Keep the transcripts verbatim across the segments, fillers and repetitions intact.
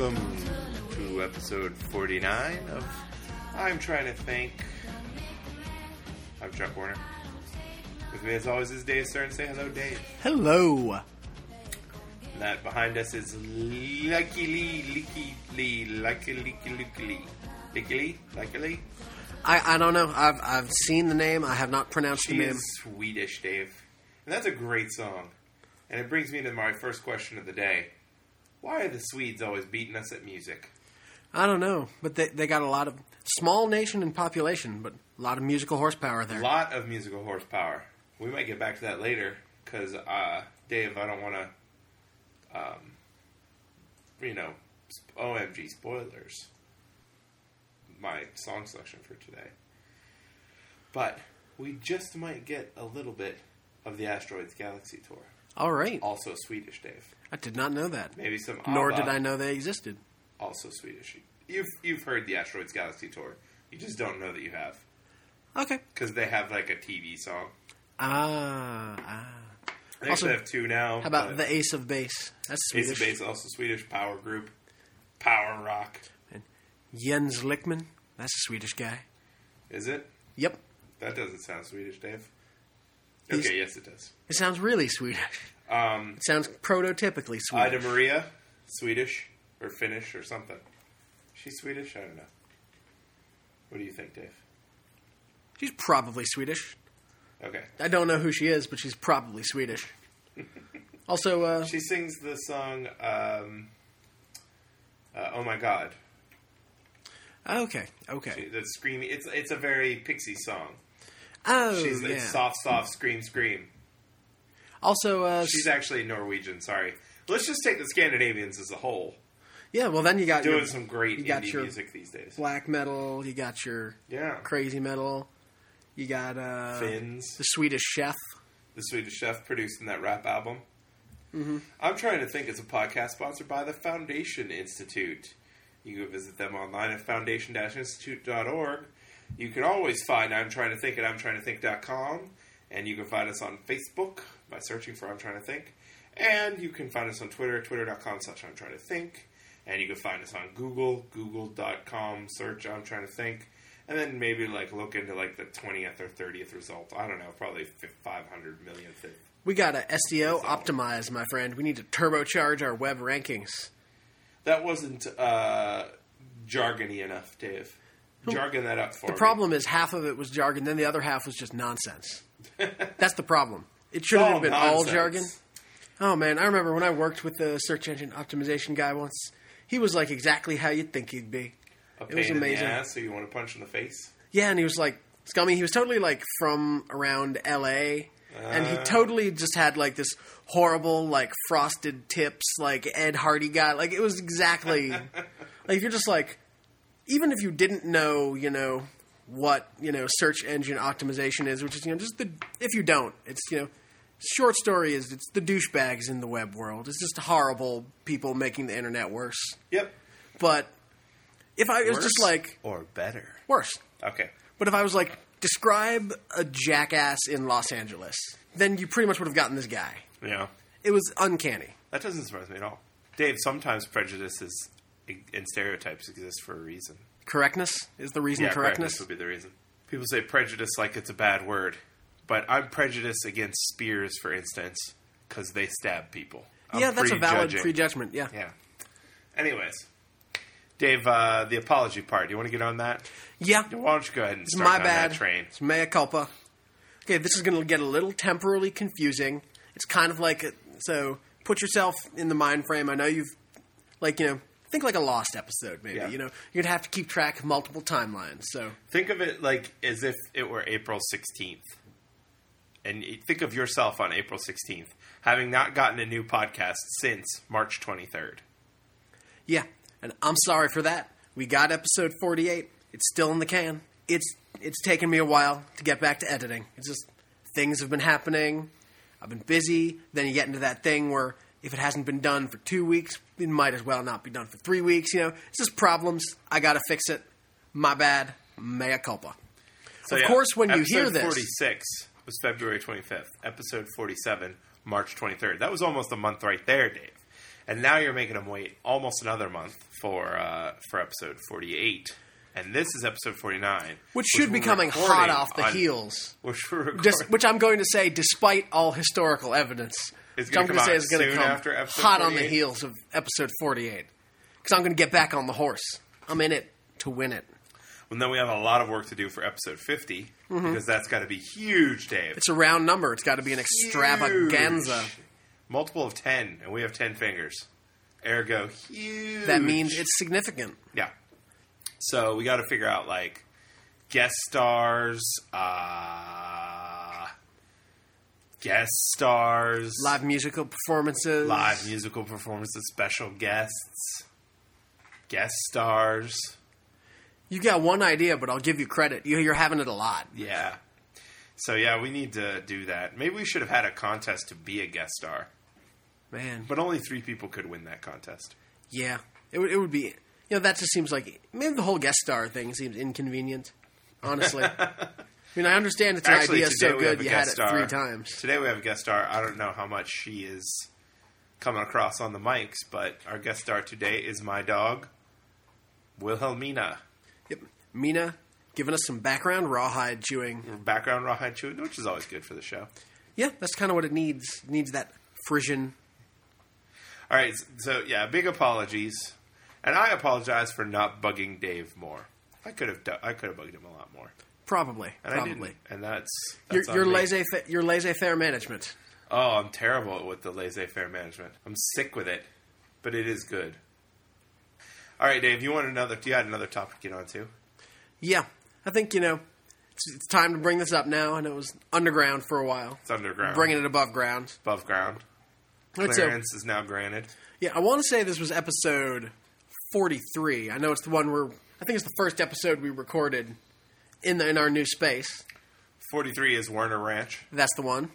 Welcome to episode forty-nine of I'm Trying to Think. I'm Chuck Warner. With me as always is Dave Stern. Say hello, Dave. Hello. And that behind us is Lucky Lee, Licky Lee, Lucky Licky Licky Lee. Licky Lee? Lucky Lee? I, I don't know. I've I've seen the name. I have not pronounced She the name. is Swedish, Dave. And that's a great song. And it brings me to my first question of the day. Why are the Swedes always beating us at music? I don't know, but they they got a lot of small nation in population, but a lot of musical horsepower there. A lot of musical horsepower. We might get back to that later because, uh, Dave, I don't want to, um, you know, O M G spoilers. My song selection for today. But we just might get a little bit of the Asteroids Galaxy Tour. All right. Also Swedish, Dave. I did not know that. Maybe some Nor ABBA. did I know they existed. Also Swedish. You've you've heard the Asteroids Galaxy Tour. You just don't know that you have. Okay. Because they have like a T V song. Ah. ah. They Also, actually have two now. How about the Ace of Base? That's Swedish. Ace of Base, also Swedish power group. Power rock. And Jens Lickman. That's a Swedish guy. Is it? Yep. That doesn't sound Swedish, Dave. He's- Okay, yes it does. It sounds really Swedish. Um, It sounds prototypically Swedish. Ida Maria, Swedish or Finnish or something. She's Swedish? I don't know. What do you think, Dave? She's probably Swedish. Okay. I don't know who she is, but she's probably Swedish. Also, uh... She sings the song, um, uh, Oh My God. Okay, okay. She, the screaming, it's it's a very Pixie song. Oh, She's yeah. it's soft, soft, scream, scream. Also, uh... She's actually Norwegian, sorry. Let's just take the Scandinavians as a whole. Yeah, well, then you got Doing your, some great you got indie your music these days. black metal, you got your Yeah. crazy metal, you got uh, Finns. the Swedish Chef. The Swedish Chef producing that rap album. Mm-hmm. I'm Trying to Think is a podcast sponsored by the Foundation Institute. You can visit them online at foundation dash institute dot org. You can always find I'm Trying to Think at I'm Trying to Think dot com. And you can find us on Facebook by searching for I'm Trying to Think. And you can find us on Twitter, twitter dot com slash I'm Trying to Think. And you can find us on Google, google dot com, search I'm Trying to Think. And then maybe like look into like the twentieth or thirtieth result. I don't know, probably five hundred millionth. We got a S E O optimized, my friend. We need to turbocharge our web rankings. That wasn't uh, jargony enough, Dave. Jargon that up for The me. problem is half of it was jargon, then the other half was just nonsense. That's the problem. It should All have been all nonsense. jargon. Oh, man, I remember when I worked with the search engine optimization guy once. He was like exactly how you'd think he'd be. A It was pain in the amazing. ass, so you want to punch in the face? Yeah, and he was like scummy. He was totally like from around L A, and he Uh. totally just had like this horrible like frosted tips like Ed Hardy guy. Like it was exactly like you're just like even if you didn't know you know what you know search engine optimization is, which is you know just the if you don't, it's you know short story is it's the douchebags in the web world. It's just horrible people making the internet worse. Yep. But if I it was Worse just like or better? worse. Okay. But if I was like, describe a jackass in Los Angeles, then you pretty much would have gotten this guy. Yeah. It was uncanny. That doesn't surprise me at all. Dave, sometimes prejudices and stereotypes exist for a reason. Correctness is the reason Yeah, correctness. would be the reason. People say prejudice like it's a bad word. But I'm prejudiced against spears, for instance, because they stab people. I'm yeah, that's a valid prejudging. prejudgment, yeah. Yeah. Anyways. Dave, uh, the apology part. Do you want to get on that? Yeah, Why don't you go ahead and it's start my on bad. that train? It's mea culpa. Okay, this is going to get a little temporally confusing. It's kind of like, a, so put yourself in the mind frame. I know you've, like, you know, think like a Lost episode, maybe. Yeah. You know, you're going to have to keep track of multiple timelines, so. Think of it like as if it were April sixteenth. And you think of yourself on April sixteenth, having not gotten a new podcast since March twenty-third. Yeah, and I'm sorry for that. We got episode forty-eight. It's still in the can. It's it's taken me a while to get back to editing. It's just things have been happening. I've been busy. Then you get into that thing where if it hasn't been done for two weeks, it might as well not be done for three weeks. You know, it's just problems. I got to fix it. My bad. Mea culpa. So, of yeah, course, when you hear episode this, forty-six was February twenty-fifth. Episode forty-seven, March twenty-third. That was almost a month right there, Dave. And now you're making them wait almost another month for uh, for episode forty-eight. And this is episode forty-nine. Which should be coming hot off the on, heels. Which, we're Just, which I'm going to say, despite all historical evidence, it's which I'm going to say is going to come after episode hot forty-eight? on the heels of episode forty-eight. Because I'm going to get back on the horse. I'm in it to win it. Well, then we have a lot of work to do for episode fifty, mm-hmm. because that's got to be huge, Dave. It's a round number. It's got to be an extravaganza. Huge. Multiple of ten, and we have ten fingers. Ergo, huge. That means it's significant. Yeah. So we got to figure out, like, guest stars, uh, guest stars. Live musical performances. Live musical performances, special guests, guest stars. You got one idea, but I'll give you credit. You're having it a lot. Yeah. So, yeah, we need to do that. Maybe we should have had a contest to be a guest star. Man. But only three people could win that contest. Yeah. It would, it would be... You know, that just seems like... Maybe the whole guest star thing seems inconvenient, honestly. I mean, I understand it's an Actually, idea so good you had it star. three times. Today we have a guest star. I don't know how much she is coming across on the mics, but our guest star today is my dog, Wilhelmina. Yep. Mina giving us some background rawhide chewing. Background rawhide chewing, which is always good for the show. Yeah, that's kind of what it needs. It needs that Frisian. All right, so yeah, big apologies, and I apologize for not bugging Dave more. I could have, I could have bugged him a lot more. Probably, and probably, I didn't, and that's, that's your, your laissez your laissez-faire management. Oh, I'm terrible with the laissez-faire management. I'm sick with it, but it is good. All right, Dave, you want another? You had another topic to get on to? Yeah, I think you know it's, it's time to bring this up now. I know it was underground for a while. It's underground. Bringing it above ground. Above ground. Clearance so, is now granted. Yeah, I want to say this was episode forty-three. I know it's the one where I think it's the first episode we recorded in the in our new space. forty-three is Werner Ranch. That's the one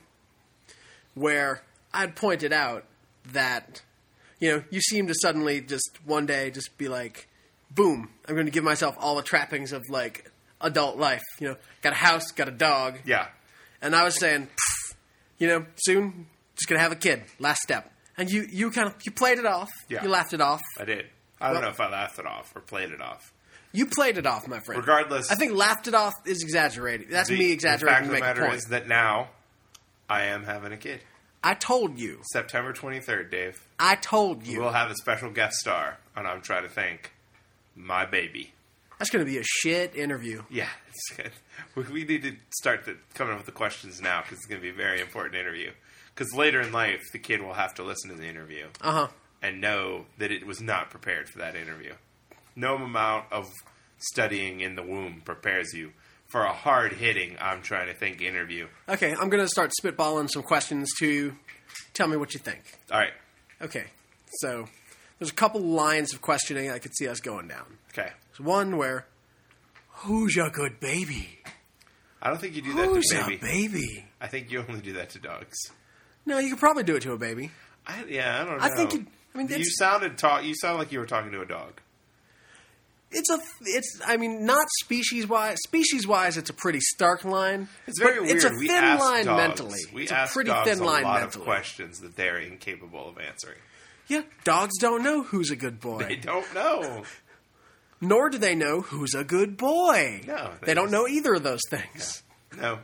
where I'd pointed out that you know you seem to suddenly just one day just be like, boom! I'm going to give myself all the trappings of like adult life. You know, got a house, got a dog. Yeah. And I was saying, you know, soon. Just gonna have a kid. Last step, and you, you kind of you played it off. Yeah. You laughed it off. I did. I don't well, know if I laughed it off or played it off. You played it off, my friend. Regardless, I think laughed it off is exaggerating. That's the, me exaggerating to make a point. The fact of the matter is that now I am having a kid. I told you. September twenty-third, Dave. I told you. We'll have a special guest star, and I'm trying to thank my baby. That's going to be a shit interview. Yeah, it's good. We need to start the, coming up with the questions now because it's going to be a very important interview. Because later in life, the kid will have to listen to the interview uh-huh. and know that it was not prepared for that interview. No amount of studying in the womb prepares you for a hard-hitting, I'm trying to think interview. Okay, I'm going to start spitballing some questions to tell me what you think. All right. Okay, so there's a couple lines of questioning I could see us going down. Okay. There's one where, who's your good baby? I don't think you do that who's to baby. Who's a baby? I think you only do that to dogs. No, you could probably do it to a baby. I, yeah, I don't know. I think. You, I mean, you sounded talk. You sound like you were talking to a dog. It's a. It's. I mean, not species wise. Species wise, it's a pretty stark line. It's very weird. It's a we thin line dogs, mentally. We it's ask a pretty dogs thin a line lot mentally. of questions that they're incapable of answering. Yeah, dogs don't know who's a good boy. They don't know. Nor do they know who's a good boy. No, they, they don't know either of those things. No. no.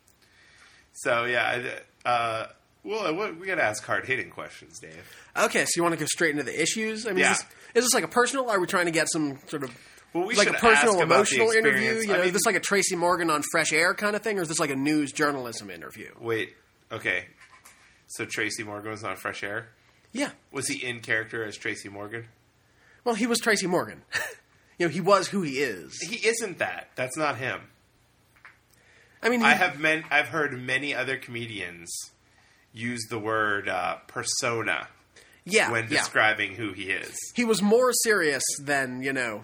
So yeah. Uh, Well, we got to ask hard-hitting questions, Dave. Okay, so you want to go straight into the issues? I mean, yeah. is, this, is this like a personal? Are we trying to get some sort of well, we like a personal, emotional interview? You know, I mean, is this like a Tracy Morgan on Fresh Air kind of thing, or is this like a news journalism interview? Wait, okay. So Tracy Morgan was on Fresh Air? Yeah. Was he in character as Tracy Morgan? Well, he was Tracy Morgan. You know, he was who he is. He isn't that. That's not him. I mean, he, I have men, I've heard many other comedians use the word uh, persona yeah, when yeah. describing who he is. He was more serious than, you know...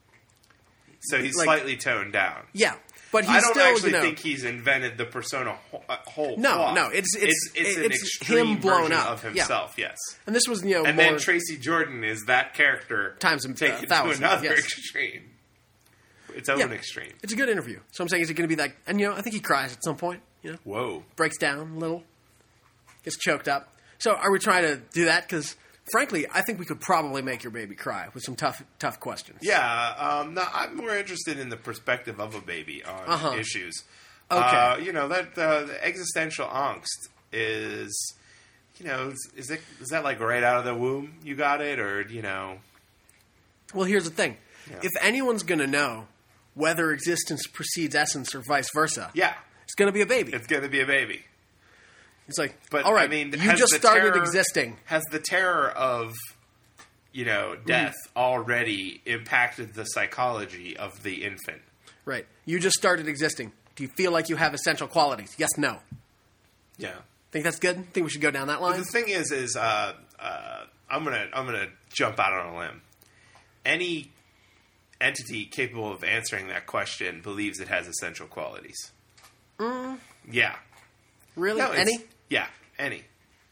So he's like, slightly toned down. Yeah, but he's I don't still, actually you know, think he's invented the persona whole, uh, whole No, cloth. no, it's it's it's, it's, an it's extreme him blown version up of himself, yeah. yes. And this was, you know, And more... then Tracy Jordan is that character times a taken thousand, to another yes. extreme. Its own yeah. extreme. It's a good interview. So I'm saying, is it going to be like... And, you know, I think he cries at some point, you know? Whoa. Breaks down a little. Gets choked up. So are we trying to do that? Because frankly, I think we could probably make your baby cry with some tough, tough questions. Yeah, um, no, I'm more interested in the perspective of a baby on Uh-huh. issues. Okay. Uh, you know, that uh, the existential angst is, you know, is, is it is that like right out of the womb you got it, or, you know? Well, here's the thing. Yeah. If anyone's going to know whether existence precedes essence or vice versa, Yeah, it's going to be a baby. it's going to be a baby. It's like, But all right, I mean, you has just the started terror- existing. Has the terror of, you know, death already impacted the psychology of the infant? Right. You just started existing. Do you feel like you have essential qualities? Yes, no. Yeah. Think that's good? Think we should go down that line? The thing is, is uh, uh, I'm gonna I'm gonna jump out on a limb. Any entity capable of answering that question believes it has essential qualities. Mm. Yeah. Really? No, it's- Any? Yeah, any.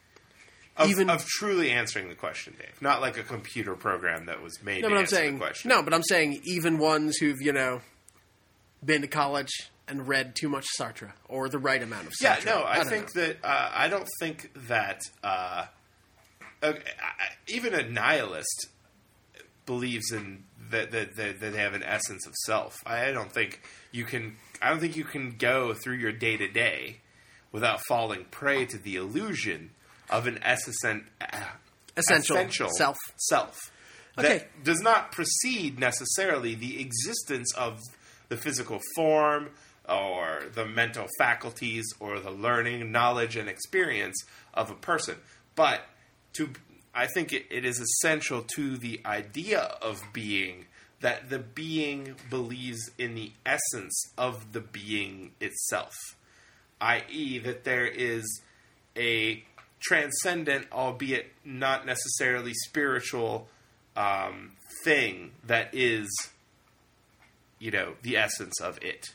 Of, Even- of truly answering the question, Dave. Not like a computer program that was made No, to but I'm answer saying the question. no, but I'm saying even ones who've you know been to college and read too much Sartre or the right amount of Yeah, Sartre. no, I, don't think know. that uh, I don't think that uh, okay, I, even a nihilist believes in that, that that that they have an essence of self. I don't think you can. I don't think you can go through your day to day without falling prey to the illusion of an essence, Essential essential self. self Okay. that does not precede necessarily the existence of the physical form or the mental faculties or the learning, knowledge, and experience of a person. But to, I think it, it is essential to the idea of being that the being believes in the essence of the being itself, that is that there is a transcendent, albeit not necessarily spiritual, um, thing that is, you know, the essence of it.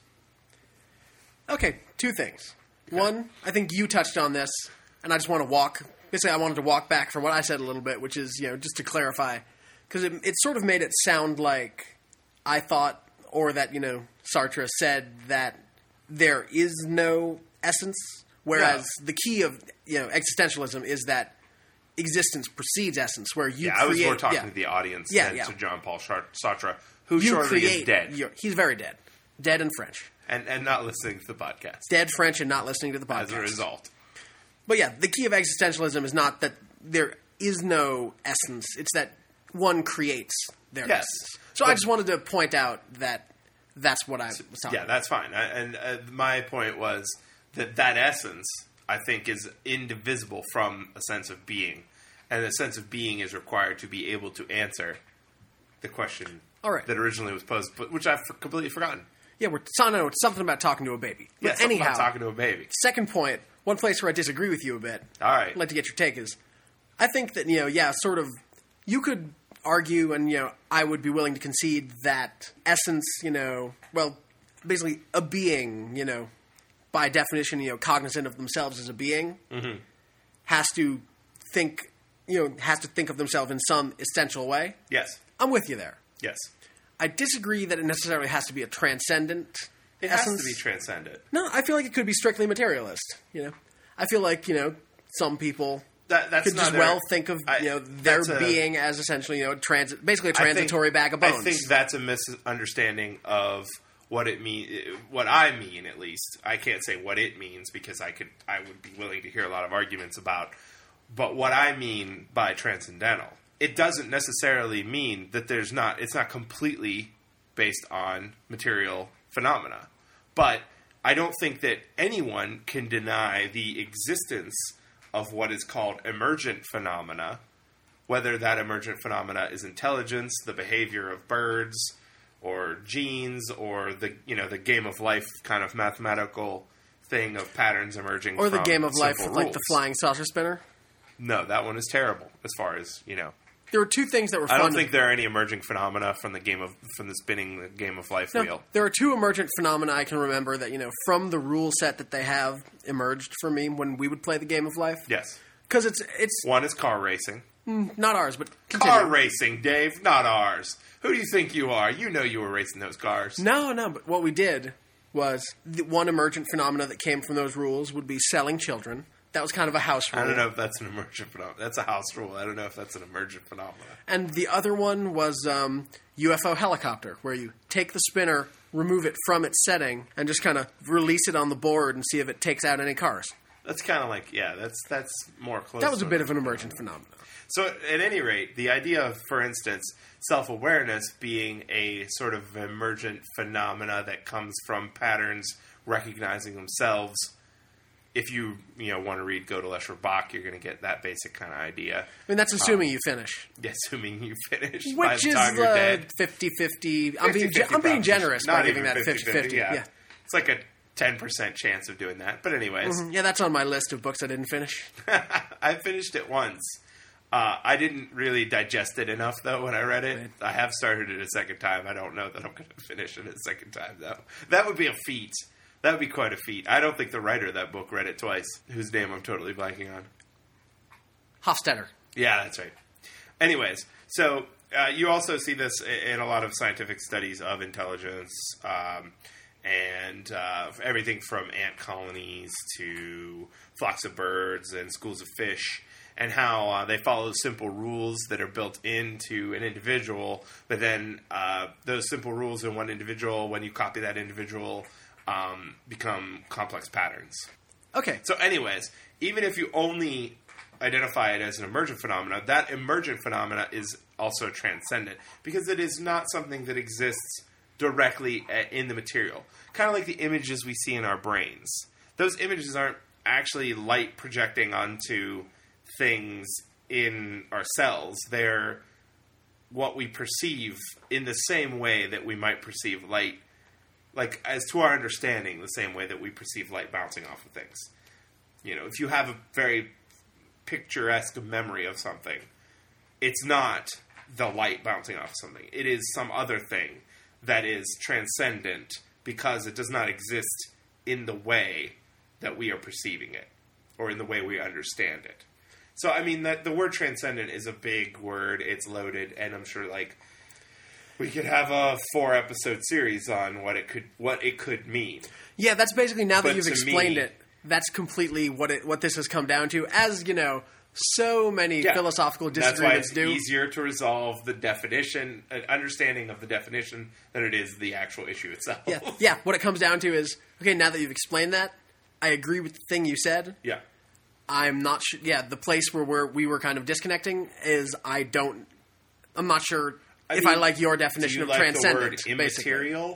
Okay, two things. One, I think you touched on this, and I just want to walk. Basically, I wanted to walk back from what I said a little bit, which is, you know, just to clarify, because it, it sort of made it sound like I thought, or that, you know, Sartre said that there is no essence, whereas Yeah. the key of, you know, existentialism is that existence precedes essence, where you Yeah, create. I was more talking yeah, to the audience Yeah, than yeah. to John Paul Char- Sartre, who you shortly create. is dead your- he's very dead, dead in French, and, and not listening to the podcast dead French, and not listening to the podcast. as a result. But yeah, the key of existentialism is not that there is no essence; it's that one creates their Yes. essence. So I But- just wanted to point out that that's what I was talking Yeah, about. that's fine. I, and uh, my point was that that essence, I think, is indivisible from a sense of being. And a sense of being is required to be able to answer the question All right. that originally was posed, but which I've f- completely forgotten. Yeah, we're so, no, it's something about talking to a baby. Yeah, But something anyhow, about talking to a baby. second point, one place where I disagree with you a bit. All right. I'd like to get your take is, I think that, you know, yeah, sort of, you could argue, and, you know, I would be willing to concede that essence, you know, well, basically a being, you know, by definition, you know, cognizant of themselves as a being, Mm-hmm. has to think, you know, has to think of themselves in some essential way. Yes. I'm with you there. Yes. I disagree that it necessarily has to be a transcendent It essence. has to be transcendent. No, I feel like it could be strictly materialist. You know, I feel like, you know, some people That, that's could not just their- well think of, I- you know, their that's a- being as essentially, you know, transit, basically a I think- transitory bag of bones. I think that's a misunderstanding of what it mean. What I mean, at least, I can't say what it means because I could. I would be willing to hear a lot of arguments about. But what I mean by transcendental, it doesn't necessarily mean that there's not. It's not completely based on material phenomena, but I don't think that anyone can deny the existence of what is called emergent phenomena. Whether that emergent phenomena is intelligence, the behavior of birds, or genes, or the you know the game of life kind of mathematical thing of patterns emerging, or the from game of life simple with like the rules. flying saucer spinner. No, that one is terrible. As far as you know, There were two things that were I fun. don't to- think there are any emerging phenomena from the game of from the spinning the game of life No, wheel. there are two emergent phenomena I can remember that, you know, from the rule set that they have emerged for me when we would play the game of life. Yes, Because it's it's one is car racing. not ours, but continue. Car racing, Dave, not ours. Who do you think you are? You know you were racing those cars. No, no, but what we did was the one emergent phenomena that came from those rules would be selling children. That was kind of a house rule. I don't know if that's an emergent phenomenon. That's a house rule. I don't know if that's an emergent phenomenon. And the other one was um, U F O helicopter, where you take the spinner, remove it from its setting, and just kind of release it on the board and see if it takes out any cars. That's kind of like, yeah, that's that's more close. That was a to bit of an emergent phenomenon. So, at any rate, the idea of, for instance, self-awareness being a sort of emergent phenomena that comes from patterns recognizing themselves. If you you know want to read Gödel, Escher, Bach, you're going to get that basic kind of idea. I mean, that's assuming um, you finish. Assuming you finish. Which by the is time you're uh, dead. fifty-fifty. I'm being, fifty-fifty I'm being generous Not by giving even that fifty-fifty. Yeah. Yeah. It's like a ten percent chance of doing that. But anyways. Mm-hmm. Yeah, that's on my list of books I didn't finish. I finished it once. Uh, I didn't really digest it enough, though, when I read it. Right. I have started it a second time. I don't know that I'm going to finish it a second time, though. That would be a feat. That would be quite a feat. I don't think the writer of that book read it twice, whose name I'm totally blanking on. Hofstadter. Yeah, that's right. Anyways, so uh, you also see this in a lot of scientific studies of intelligence, um, and uh, everything from ant colonies to flocks of birds and schools of fish, and how uh, they follow simple rules that are built into an individual, but then uh, those simple rules in one individual, when you copy that individual, um, become complex patterns. Okay. So anyways, even if you only identify it as an emergent phenomena, that emergent phenomena is also transcendent, because it is not something that exists directly in the material. Kind of like the images we see in our brains. Those images aren't actually light projecting onto things in our cells. They're what we perceive in the same way that we might perceive light, like as to our understanding, the same way that we perceive light bouncing off of things. You know, if you have a very picturesque memory of something, it's not the light bouncing off something. It is some other thing that is transcendent because it does not exist in the way that we are perceiving it or in the way we understand it. So, I mean, that the word transcendent is a big word. It's loaded, and I'm sure, like, we could have a four-episode series on what it could what it could mean. Yeah, that's basically, now that But you've to explained me- it, that's completely what it what this has come down to. As, you know, so many Yeah. philosophical That's why disagreements it's do. easier to resolve the definition, an understanding of the definition, than it is the actual issue itself. Yeah, yeah. What it comes down to is, okay, now that you've explained that, I agree with the thing you said. Yeah. I'm not sure. Yeah, the place where we're, we were kind of disconnecting is I don't. I'm not sure I if mean, I like your Do definition you of like transcendent. the word basically. immaterial?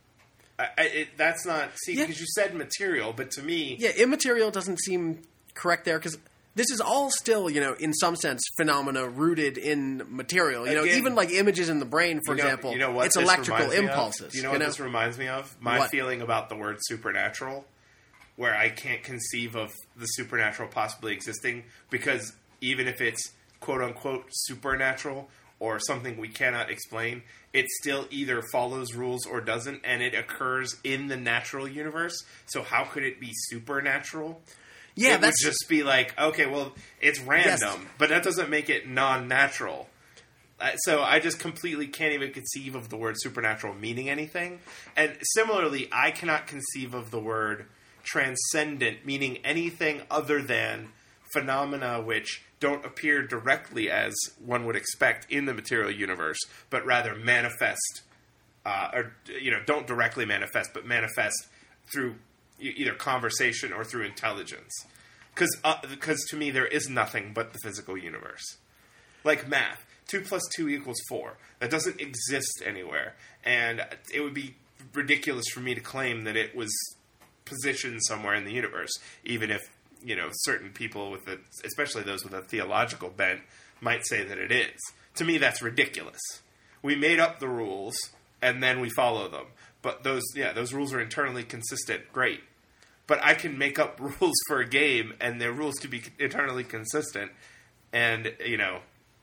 I, I, it, that's not... See, Yeah. because you said material, but to me... Yeah, immaterial doesn't seem correct there because this is all still, you know, in some sense, phenomena rooted in material. You know, Again, even like images in the brain, for you know, example, you know what it's this electrical reminds me of? impulses. You know what this reminds me of? My What? feeling about the word supernatural, where I can't conceive of the supernatural possibly existing, because even if it's quote-unquote supernatural or something we cannot explain, it still either follows rules or doesn't, and it occurs in the natural universe. So how could it be supernatural? Yeah, it that's would just be like, okay, well, it's random, Yes. but that doesn't make it non-natural. Uh, so I just completely can't even conceive of the word supernatural meaning anything. And similarly, I cannot conceive of the word transcendent meaning anything other than phenomena which don't appear directly as one would expect in the material universe, but rather manifest, uh, or you know, don't directly manifest, but manifest through e- either conversation or through intelligence. Because uh, because to me there is nothing but the physical universe, like math. Two plus two equals four. That doesn't exist anywhere, and it would be ridiculous for me to claim that it was positioned somewhere in the universe, even if, you know, certain people with a, especially those with a theological bent, might say that it is. To me, that's ridiculous. We made up the rules, and then we follow them. But those, yeah, those rules are internally consistent. Great. But I can make up rules for a game, and their rules to be internally consistent, and, you know,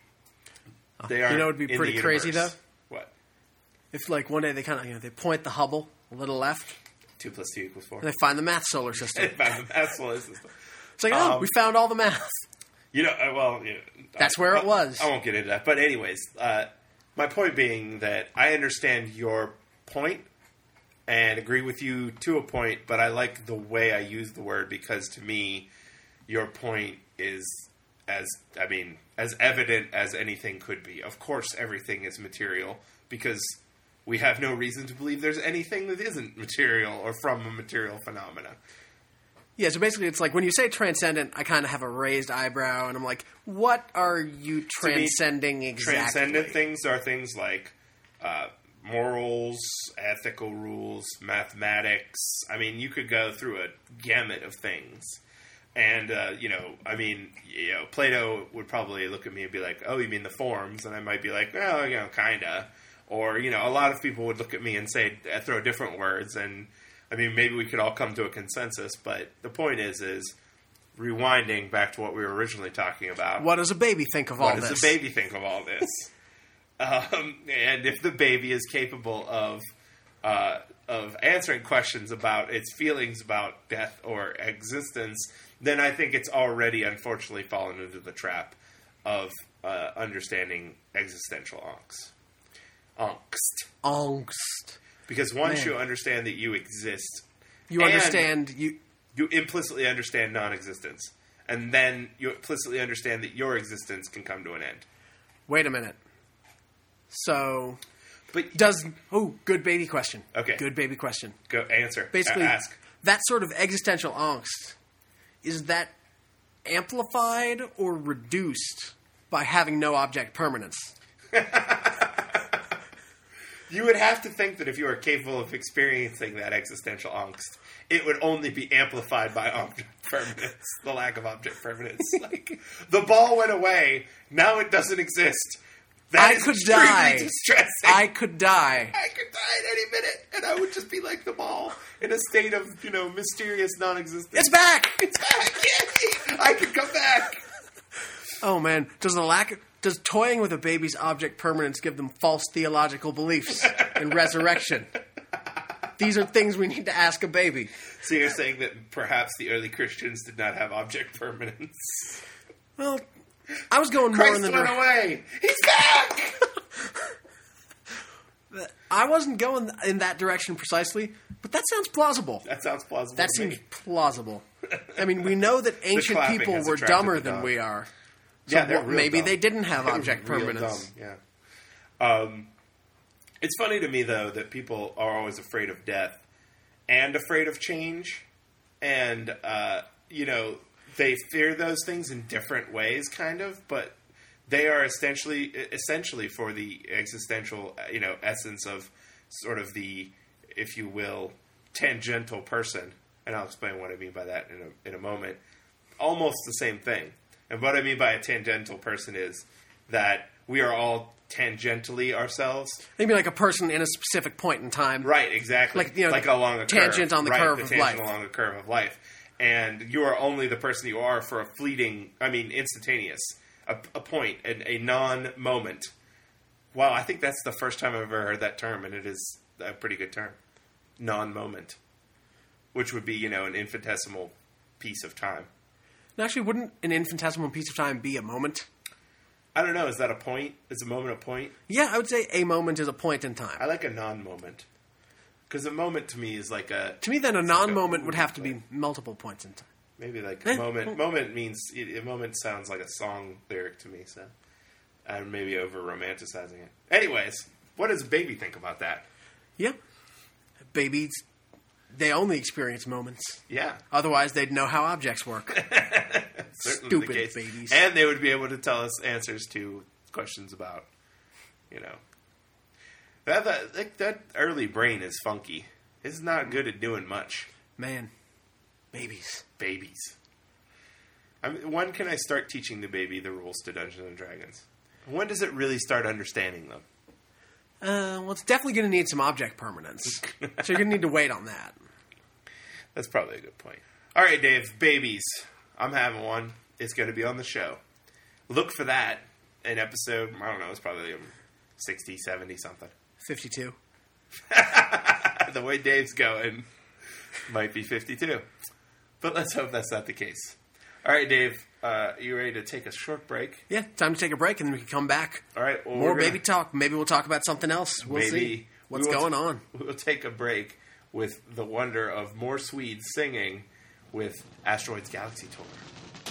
they are. You know what would be in pretty the crazy, universe. though? What? if like one day they kind of you know they point the Hubble a little left, Two plus two equals four. and they find the math solar system. Found the math solar system. It's like, oh, Um, we found all the math. You know, uh, well, you know, That's I- where it I- was. I won't get into that. But anyways, uh, my point being that I understand your point and agree with you to a point, but I like the way I use the word because to me, your point is as, I mean, as evident as anything could be. Of course, everything is material because we have no reason to believe there's anything that isn't material or from a material phenomena. Yeah, so basically it's like when you say transcendent, I kind of have a raised eyebrow, and I'm like, what are you transcending exactly? Transcendent things are things like uh, morals, ethical rules, mathematics. I mean, you could go through a gamut of things. And, uh, you know, I mean, you know, Plato would probably look at me and be like, oh, you mean the forms? And I might be like, well, you know, kind of. Or, you know, a lot of people would look at me and say, throw different words. And, I mean, maybe we could all come to a consensus. But the point is, is rewinding back to what we were originally talking about. What does a baby think of all this? What does a baby think of all this? um, and if the baby is capable of uh, of answering questions about its feelings about death or existence, then I think it's already, unfortunately, fallen into the trap of uh, understanding existential angst. Angst. Angst. Because once Man. you understand that you exist... You understand... You You implicitly understand non-existence. And then you implicitly understand that your existence can come to an end. Wait a minute. So... But does... Oh, good baby question. Okay. Good baby question. Go answer. Basically, A- ask. that sort of existential angst, is that amplified or reduced by having no object permanence? You would have to think that if you are capable of experiencing that existential angst, it would only be amplified by object permanence, the lack of object permanence. Like, the ball went away, now it doesn't exist. That I is could extremely die. distressing. I could die. I could die at any minute, and I would just be like the ball in a state of, you know, mysterious non-existence. It's back! It's back! Yay! I could come back! Oh man, does the lack of, does toying with a baby's object permanence give them false theological beliefs in resurrection? These are things we need to ask a baby. So you're saying that perhaps the early Christians did not have object permanence? Well, I was going more Christ in the went dire- away! He's back! I wasn't going in that direction precisely, but that sounds plausible. That sounds plausible. That to seems me. plausible. I mean, we know that ancient clapping people has were attracted dumber the than dog. we are. So Yeah, they're what- real maybe dumb. they didn't have They're object real permanence. dumb, yeah. Um, it's funny to me, though, that people are always afraid of death and afraid of change. And, uh, you know, they fear those things in different ways, kind of, but they are essentially essentially for the existential, you know, essence of sort of the, if you will, tangential person. And I'll explain what I mean by that in a, in a moment. Almost the same thing. And what I mean by a tangential person is that we are all tangentially ourselves. Maybe like a person in a specific point in time. Right, exactly. Like, you know, like along a tangent curve. on the right, curve the of tangent life. along the curve of life. And you are only the person you are for a fleeting, I mean, instantaneous, a, a point, an, a non-moment. Wow, I think that's the first time I've ever heard that term, and it is a pretty good term. Non-moment. Which would be, you know, an infinitesimal piece of time. And actually, wouldn't an infinitesimal piece of time be a moment? I don't know, is that a point? Is a moment a point? Yeah, I would say a moment is a point in time. I like a non-moment. Because a moment to me is like a... To me, then a it's like non-moment a- would have to be multiple points in time. Maybe like Eh, a moment. well- Moment means... A moment sounds like a song lyric to me, so... I'm maybe over-romanticizing it. Anyways, what does Baby think about that? Yeah. Babies, they only experience moments. Yeah. Otherwise, they'd know how objects work. Certainly Stupid the case. babies. And they would be able to tell us answers to questions about, you know... That, that, like, that early brain is funky. It's not good at doing much. Man, babies. Babies. I mean, when can I start teaching the baby the rules to Dungeons and Dragons? When does it really start understanding them? Uh, well, it's definitely going to need some object permanence. So you're going to need to wait on that. That's probably a good point. All right, Dave, babies. I'm having one. It's going to be on the show. Look for that in episode, I don't know, it's probably um, sixty, seventy something. fifty-two. The way Dave's going, might be fifty-two. But let's hope that's not the case. All right, Dave, uh, you ready to take a short break? Yeah, time to take a break and then we can come back. All right. Well, More we're gonna- baby talk. Maybe we'll talk about something else. We'll Maybe. see what's We will going t- on. We'll take a break with the wonder of more Swedes singing with Asteroids Galaxy Tour.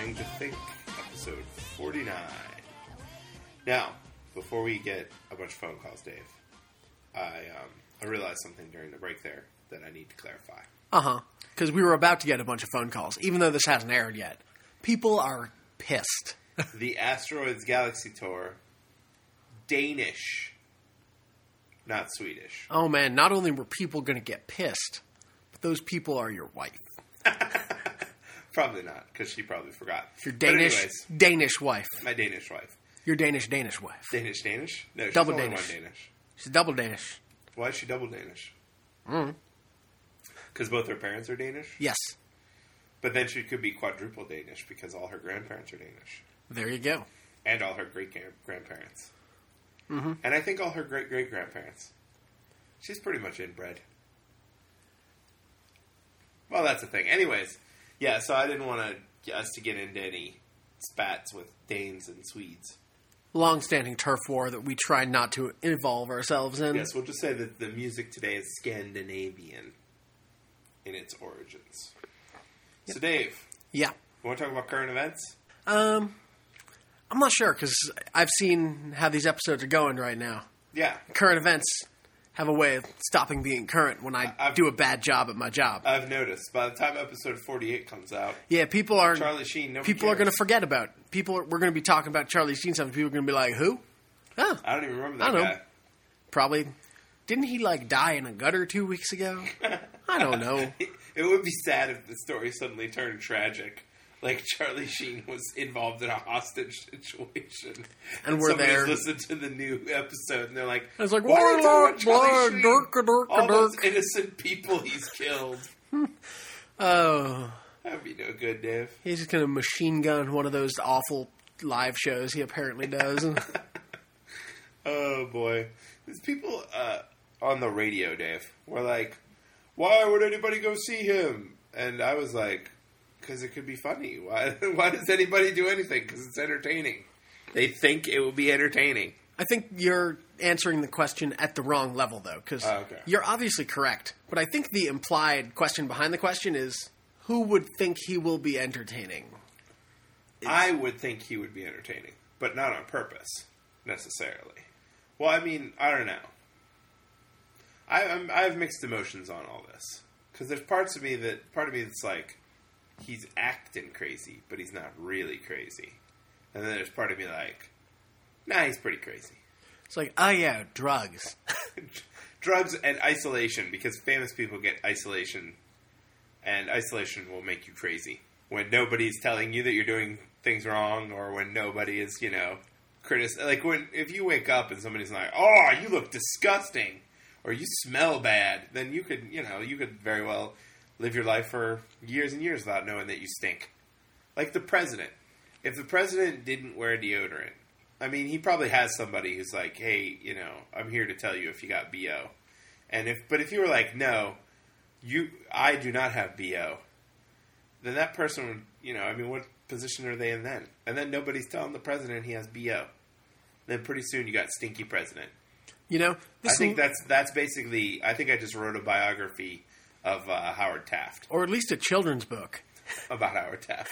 Starting to Think, episode forty-nine. Now, before we get a bunch of phone calls, Dave, I um, I realized something during the break there that I need to clarify. Uh-huh. Because we were about to get a bunch of phone calls, even though this hasn't aired yet. People are pissed. The Asteroids Galaxy Tour, Danish, not Swedish. Oh, man, not only were people going to get pissed, but those people are your wife. Probably not, because she probably forgot. Your Danish, anyways, Danish wife. my Danish wife. Your Danish, Danish wife. Danish, Danish? No, she's Double only Danish. one Danish. She's double Danish. Why is she double Danish? Mm. Because both her parents are Danish? Yes. But then she could be quadruple Danish because all her grandparents are Danish. There you go. And all her great-grandparents. Mm-hmm. And I think all her great-great-grandparents. She's pretty much inbred. Well, that's the thing. Anyways, yeah, so I didn't want to, us to get into any spats with Danes and Swedes. Long-standing turf war that we try not to involve ourselves in. Yes, we'll just say that the music today is Scandinavian in its origins. Yep. So, Dave. Yeah. You want to talk about current events? Um, I'm not sure, because I've seen how these episodes are going right now. Yeah. Current events have a way of stopping being current when I I've, do a bad job at my job. I've noticed. By the time episode forty-eight comes out, yeah, people are Charlie Sheen. People cares. are going to forget about. People are, we're going to be talking about Charlie Sheen. Something people are going to be like, "Who? Huh? I don't even remember that I don't guy. know. Probably didn't he like die in a gutter two weeks ago? I don't know. It would be sad if the story suddenly turned tragic. Like Charlie Sheen was involved in a hostage situation, and, and we're somebody's there. listened to the new episode, and they're like, "It's like, why are blood, blood, Sheen? dirk, dirk, All dirk. those innocent people he's killed." Oh, that'd be no good, Dave. He's just going to machine gun one of those awful live shows he apparently does. Oh boy, there's people uh, on the radio, Dave. Were like, "Why would anybody go see him?" And I was like, because it could be funny. Why Why does anybody do anything? Because it's entertaining. They think it will be entertaining. I think you're answering the question at the wrong level, though, because oh, okay. You're obviously correct. But I think the implied question behind the question is, who would think he will be entertaining? It's... I would think he would be entertaining, but not on purpose, necessarily. Well, I mean, I don't know. I, I'm, I have mixed emotions on all this. Because there's parts of me that, part of me that's like, he's acting crazy, but he's not really crazy. And then there's part of me like, nah, he's pretty crazy. It's like, oh yeah, drugs. Drugs and isolation, because famous people get isolation, and isolation will make you crazy. When nobody's telling you that you're doing things wrong, or when nobody is, you know, critic. Like, when, if you wake up and somebody's like, oh, you look disgusting, or you smell bad, then you could, you know, you could very well live your life for years and years without knowing that you stink. Like the president. If the president didn't wear deodorant, I mean, he probably has somebody who's like, hey, you know, I'm here to tell you if you got B O. And if, but if you were like, no, you, I do not have B O, then that person would, you know, I mean, what position are they in then? And then nobody's telling the president he has B O. Then pretty soon you got stinky president. You know, I think that's that's basically. I think I just wrote a biography of uh, Howard Taft, or at least a children's book about Howard Taft.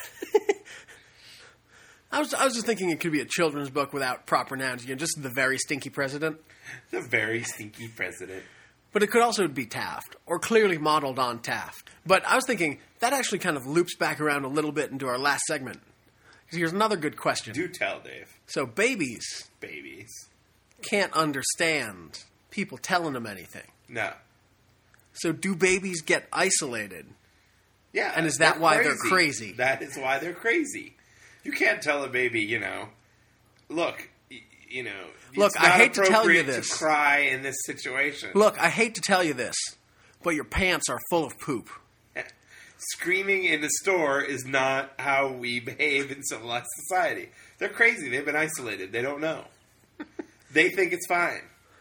I was I was just thinking it could be a children's book without proper nouns. You know, just the very stinky president. The very stinky president. But it could also be Taft, or clearly modeled on Taft. But I was thinking that actually kind of loops back around a little bit into our last segment. Here's another good question. Do tell, Dave. So babies, babies. can't understand people telling them anything. No. So do babies get isolated? Yeah. And is that they're why crazy. they're crazy? That is why they're crazy. You can't tell a baby, you know, look, y- you know, look, it's I not hate to tell you appropriate this. to cry in this situation. Look, I hate to tell you this, but your pants are full of poop. Screaming in the store is not how we behave in civilized society. They're crazy. They've been isolated. They don't know. They think it's fine.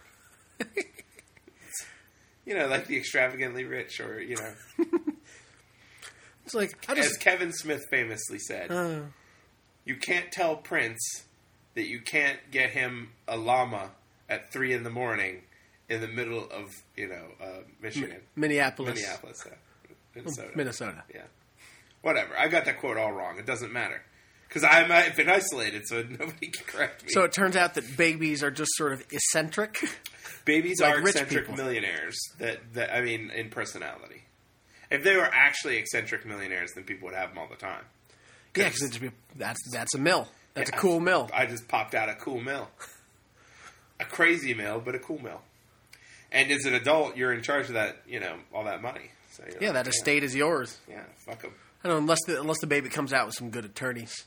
You know, like the extravagantly rich, or, you know. It's like, I just, as Kevin Smith famously said, uh, you can't tell Prince that you can't get him a llama at three in the morning in the middle of, you know, uh, Michigan. Minneapolis. Minneapolis, uh, Minnesota. Minnesota. Yeah. Whatever. I got that quote all wrong. It doesn't matter. Because I've been isolated, so nobody can correct me. So it turns out that babies are just sort of eccentric. Babies like are rich eccentric people. millionaires. That, that I mean, in personality. If they were actually eccentric millionaires, then people would have them all the time. Yeah, because that's that's a mill. That's Yeah, a cool mill. I just popped out a cool mill. A crazy mill, but a cool mill. And as an adult, you're in charge of that, you know, all that money. So you're Yeah, like, that estate is yours. Yeah, fuck them. I don't know, unless the, unless the baby comes out with some good attorneys.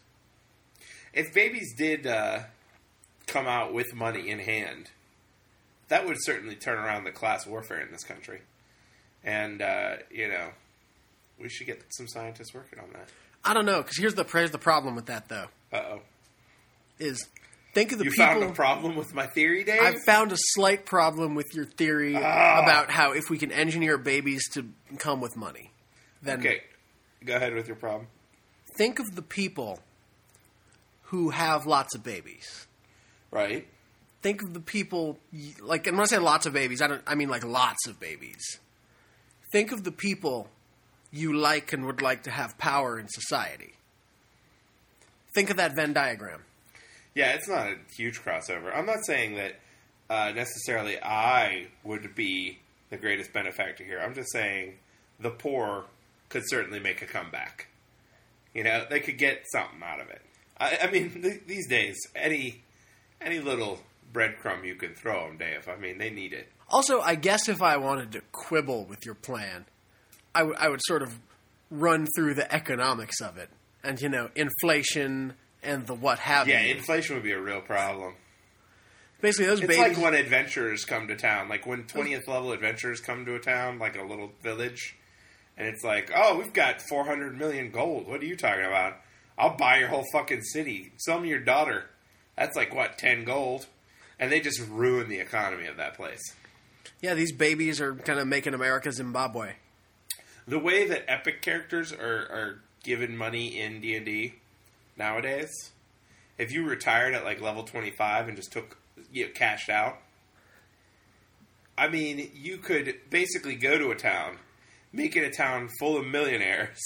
If babies did uh, come out with money in hand, that would certainly turn around the class warfare in this country. And, uh, you know, we should get some scientists working on that. I don't know, because here's the here's the problem with that, though. Uh-oh. Is think of the You people... found a problem with my theory, Dave? I've found a slight problem with your theory Ah. about how if we can engineer babies to come with money, then Okay, go ahead with your problem. think of the people who have lots of babies. Right? Think of the people, like, and when I say lots of babies, I don't. I mean like lots of babies. Think of the people you like and would like to have power in society. Think of that Venn diagram. Yeah, it's not a huge crossover. I'm not saying that uh, necessarily I would be the greatest benefactor here. I'm just saying the poor could certainly make a comeback. You know, they could get something out of it. I, I mean, th- these days, any any little breadcrumb you can throw them, Dave. I mean, they need it. Also, I guess if I wanted to quibble with your plan, I, w- I would sort of run through the economics of it. And, you know, inflation and the what have Yeah, you. inflation would be a real problem. Basically, those It's babies... like when adventurers come to town. Like when twentieth level adventurers come to a town, like a little village. And it's like, oh, we've got four hundred million gold. What are you talking about? I'll buy your whole fucking city. Sell me your daughter. That's like, what, ten gold? And they just ruin the economy of that place. Yeah, these babies are kind of making America Zimbabwe. The way that epic characters are, are given money in D and D nowadays, if you retired at like level twenty-five and just took, you know, cashed out, I mean, you could basically go to a town, make it a town full of millionaires,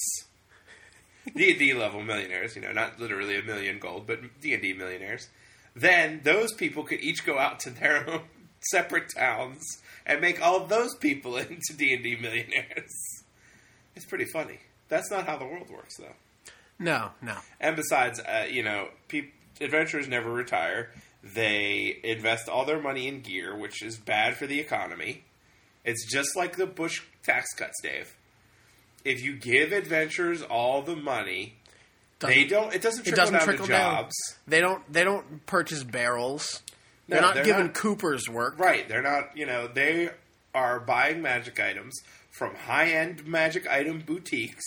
D and D level millionaires, you know, not literally a million gold, but D and D millionaires. Then those people could each go out to their own separate towns and make all of those people into D and D millionaires. It's pretty funny. That's not how the world works, though. No, no. And besides, uh, you know, peop- adventurers never retire. They invest all their money in gear, which is bad for the economy. It's just like the Bush tax cuts, Dave. If you give adventurers all the money, Doesn't- they don't. It doesn't It trickle doesn't down trickle to down. jobs. They don't. They don't purchase barrels. They're No, not they're giving not. Coopers work. Right. They're not, you know, they are buying magic items from high-end magic item boutiques,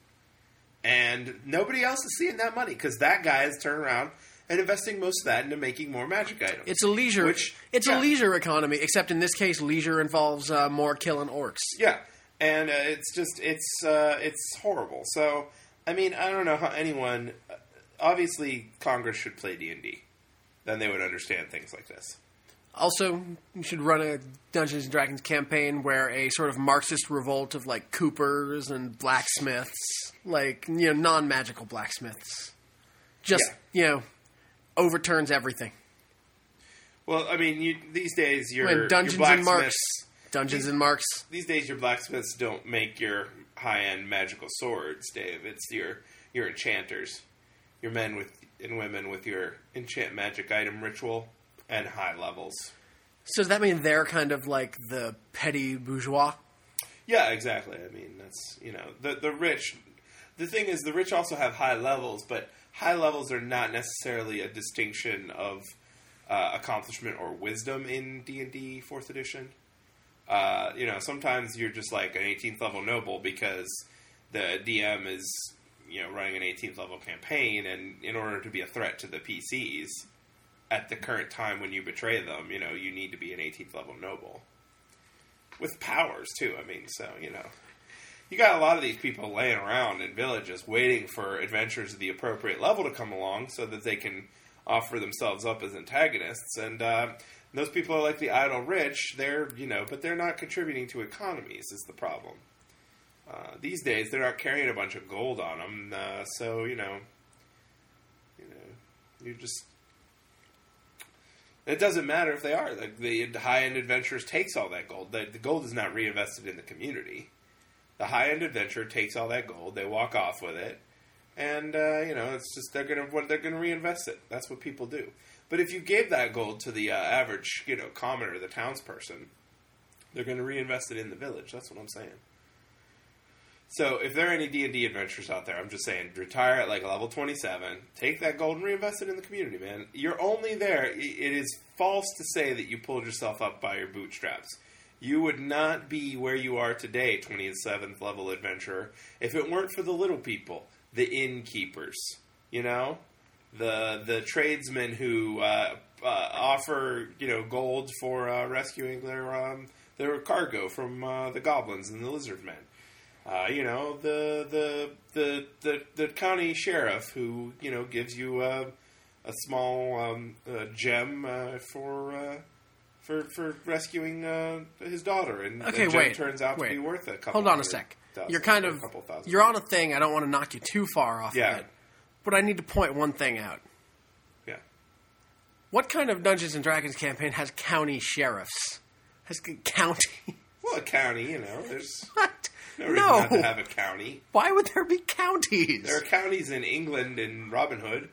and nobody else is seeing that money because that guy is turning around and investing most of that into making more magic items. It's a leisure. Which- it's yeah. a leisure economy, except in this case, leisure involves uh, more killing orcs. Yeah, and uh, it's just it's uh, it's horrible. So I mean, I don't know how anyone. Obviously, Congress should play D and D. Then they would understand things like this. Also, you should run a Dungeons and Dragons campaign where a sort of Marxist revolt of like Coopers and blacksmiths, like you know, non-magical blacksmiths, just Yeah. you know, overturns everything. Well, I mean, you, these days your, When Dungeons your and Marks, blacksmiths. Dungeons these, and Marks. These days, your blacksmiths don't make your high-end magical swords, Dave. It's your your enchanters, your men with and women with your enchant magic item ritual and high levels. So does that mean they're kind of like the petty bourgeois? Yeah, exactly. I mean, that's, you know, the the rich. The thing is, the rich also have high levels, but high levels are not necessarily a distinction of uh, accomplishment or wisdom in D and D fourth edition. Uh, you know, sometimes you're just like an eighteenth level noble because the D M is, you know, running an eighteenth level campaign, and in order to be a threat to the P Cs at the current time when you betray them, you know, you need to be an eighteenth level noble. With powers, too, I mean, so, you know. You got a lot of these people laying around in villages waiting for adventurers of the appropriate level to come along so that they can offer themselves up as antagonists, and uh, those people are like the idle rich. They're, you know, but they're not contributing to economies is the problem. Uh, these days, they're not carrying a bunch of gold on them, uh, so, you know, You just... It doesn't matter if they are. Like, the high-end adventurers takes all that gold. The, the gold is not reinvested in the community. The high-end adventurer takes all that gold. They walk off with it. And, uh, you know, it's just they're going to they're gonna reinvest it. That's what people do. But if you gave that gold to the uh, average, you know, commoner, the townsperson, they're going to reinvest it in the village. That's what I'm saying. So if there are any D and D adventurers out there, I'm just saying, retire at like level twenty-seven, take that gold and reinvest it in the community, man. You're only there. It is false to say that you pulled yourself up by your bootstraps. You would not be where you are today, twenty-seventh level adventurer, if it weren't for the little people, the innkeepers, you know? The the tradesmen who uh, uh, offer, you know, gold for uh, rescuing their um, their cargo from uh, the goblins and the lizard men. Uh, you know, the, the the the the county sheriff who, you know, gives you a, a small um, uh, gem uh, for uh, for for rescuing uh, his daughter, and okay, the gem wait, turns out wait. to be worth a couple. Hold on a sec. Thousand, you're kind of you're on a thing. I don't want to knock you too far off yeah. of it, but I need to point one thing out. Yeah. What kind of Dungeons and Dragons campaign has county sheriffs? Has county? Well, a county, you know, there's What? no reason No. not to have a county. Why would there be counties? There are counties in England and Robin Hood.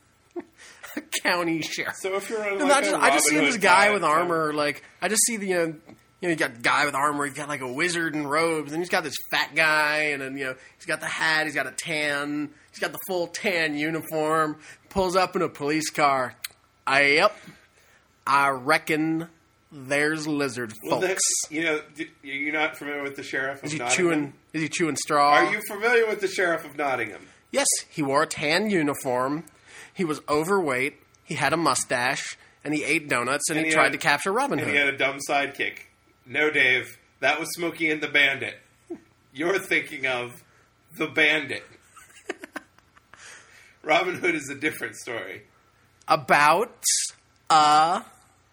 A county sheriff. So if you're on And like I just, a I just see Robin this Hood guy vibe, with you know, armor. Like I just see the you know, you know you got a guy with armor. You've got like a wizard in robes, and he's got this fat guy, and then you know he's got the hat. He's got a tan. He's got the full tan uniform. Pulls up in a police car. I yep. I reckon there's lizard Well, folks. that, you know, d- you're not familiar with the sheriff of Is he Nottingham? chewing? Is he chewing straw? Are you familiar with the sheriff of Nottingham? Yes, he wore a tan uniform. He was overweight. He had a mustache, and he ate donuts, and, And he, he tried had- to capture Robin And Hood. he had a dumb sidekick. No, Dave, that was Smokey and the Bandit. You're thinking of the Bandit. Robin Hood is a different story. About uh,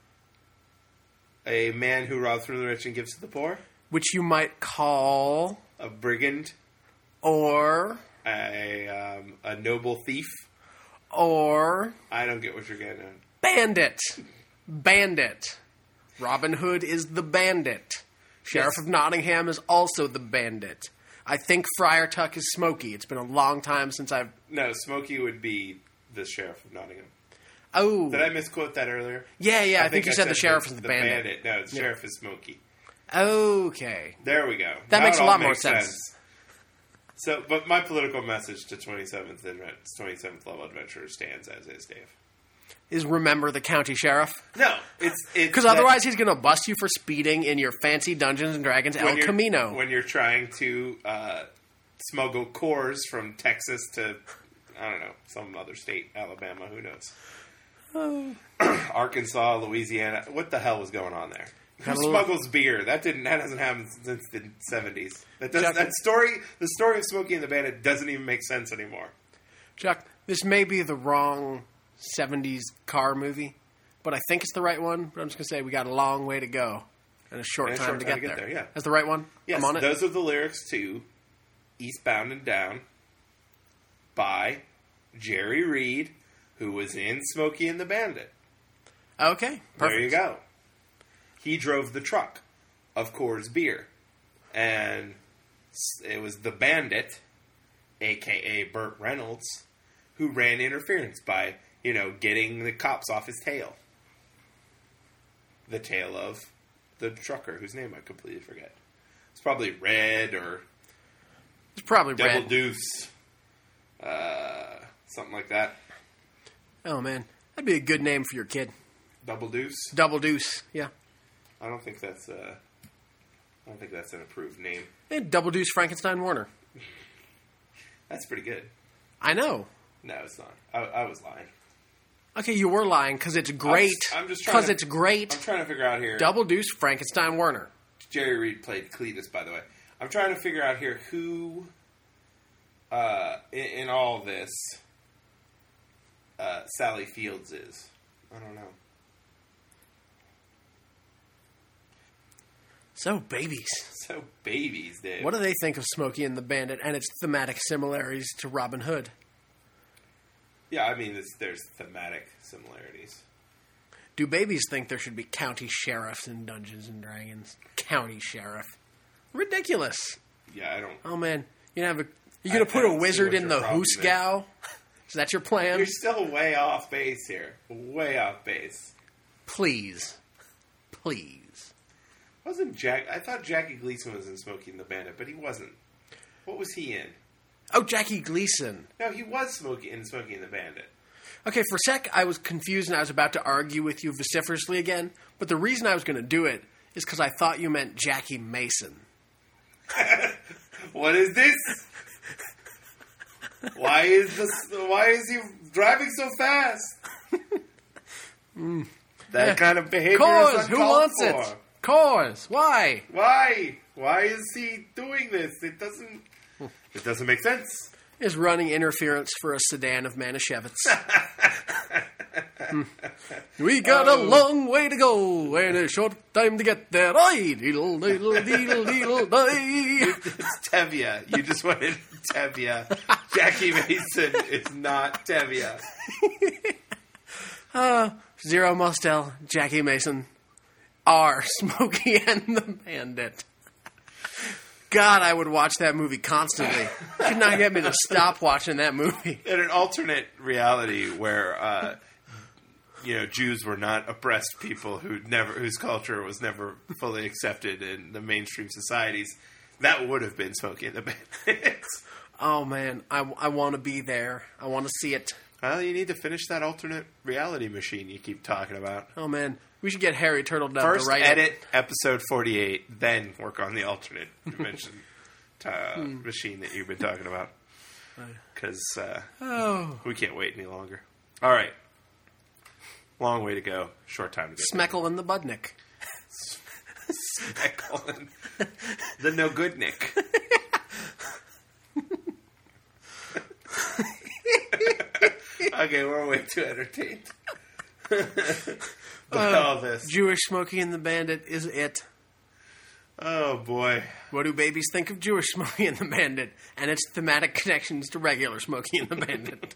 A man who robs from the rich and gives to the poor. which you might call, A brigand. or A, um, a noble thief. or I don't get what you're getting at. bandit, bandit. Robin Hood is the bandit. Sheriff Yes. of Nottingham is also the bandit. I think Friar Tuck is Smokey. It's been a long time since I've. No, Smokey would be the sheriff of Nottingham. Oh, Did I misquote that earlier? yeah, yeah. I, think, you I said, the sheriff is the, the bandit. No, the Yeah. sheriff is Smokey. Okay, There we go. That Now makes it a all lot more makes sense. So, but my political message to twenty-seventh and twenty-seventh level adventurers stands as is, Dave. is remember the county sheriff? No, it's it's Because that otherwise he's going to bust you for speeding in your fancy Dungeons and Dragons when El you're- Camino. when you're trying to uh, smuggle cores from Texas to I don't know some other state, Alabama, who knows, Oh. Arkansas, Louisiana. What the hell was going on there? Who Got a little- smuggles beer? That didn't. That hasn't happened since the seventies. That does, Chuck- that story. The story of Smokey and the Bandit doesn't even make sense anymore. Chuck, this may be the wrong seventies car movie, but I think it's the right one. But I'm just going to say we got a long way to go and a short, And a time, short to, time get to get there. there, yeah. That's the right one? Yes, I'm on it. those are the lyrics to Eastbound and Down by Jerry Reed, who was in Smokey and the Bandit. Okay, perfect. There you go. He drove the truck of Coors Beer. And it was the Bandit, a k a. Burt Reynolds, who ran interference by, you know, getting the cops off his tail. The tail of the trucker, whose name I completely forget. It's probably Red or It's probably Double red. Deuce. Uh, something like that. Oh, man. That'd be a good name for your kid. Double Deuce. Double Deuce. Yeah. I don't think that's uh, I don't think that's an approved name. And Double Deuce Frankenstein Warner. That's pretty good. I know. No, it's not. I, I was lying. Okay, you were lying because it's great. I'm just trying Because to- it's great. I'm trying to figure out here. Double Deuce Frankenstein Warner. Jerry Reed played Cletus, by the way. I'm trying to figure out here who, uh, in, in all this, uh, Sally Fields is. I don't know. So, babies. So babies, Dave. What do they think of Smokey and the Bandit and its thematic similarities to Robin Hood? Yeah, I mean, it's, there's thematic similarities. Do babies think there should be county sheriffs in Dungeons and Dragons? County sheriff. Ridiculous. Yeah, I don't... Oh, man. You have a, you're going to I- put I a don't see wizard what in your the problem Hoosegow? Is that your plan? You're still way off base here. Way off base. Please. Please. Wasn't Jack... I thought Jackie Gleason was in Smokey and the Bandit, but he wasn't. What was he in? Oh, Jackie Gleason. No, he was Smokey in Smokey and the Bandit. Okay, for a sec, I was confused and I was about to argue with you vociferously again, but the reason I was going to do it is because I thought you meant Jackie Mason. What is this? Why is this? Why is he driving so fast? mm. That yeah. kind of behavior Cause, is uncalled who wants for. it? Cause, why? Why? Why is he doing this? It doesn't. It doesn't make sense. Is running interference for a sedan of Manischewitz. Hmm. We got Oh. a long way to go and a short time to get there. Aye, deedle, deedle, deedle, deedle, die. It's Tevye. You just wanted Tevye. Jackie Mason is not Tevye. Uh, Zero Mostel, Jackie Mason, are Smokey and the Bandit. God, I would watch that movie constantly. Could not get me to stop watching that movie. In an alternate reality where, uh, you know, Jews were not oppressed people who never, whose culture was never fully accepted in the mainstream societies, that would have been Smokey and the Bandit. Oh man, I, I want to be there. I want to see it. Well, you need to finish that alternate reality machine you keep talking about. Oh man, we should get Harry Turtle Dove First to write edit it. episode forty-eight, then work on the alternate dimension uh, machine that you've been talking about. Because uh, Oh, we can't wait any longer. All right. Long way to go. Short time to get Smeckle and the Budnick. Smeckle and the no good Nick. Okay, we're way too entertained. By Uh, all this. Jewish Smokey and the Bandit is it. Oh, boy. What do babies think of Jewish Smokey and the Bandit and its thematic connections to regular Smokey and the Bandit?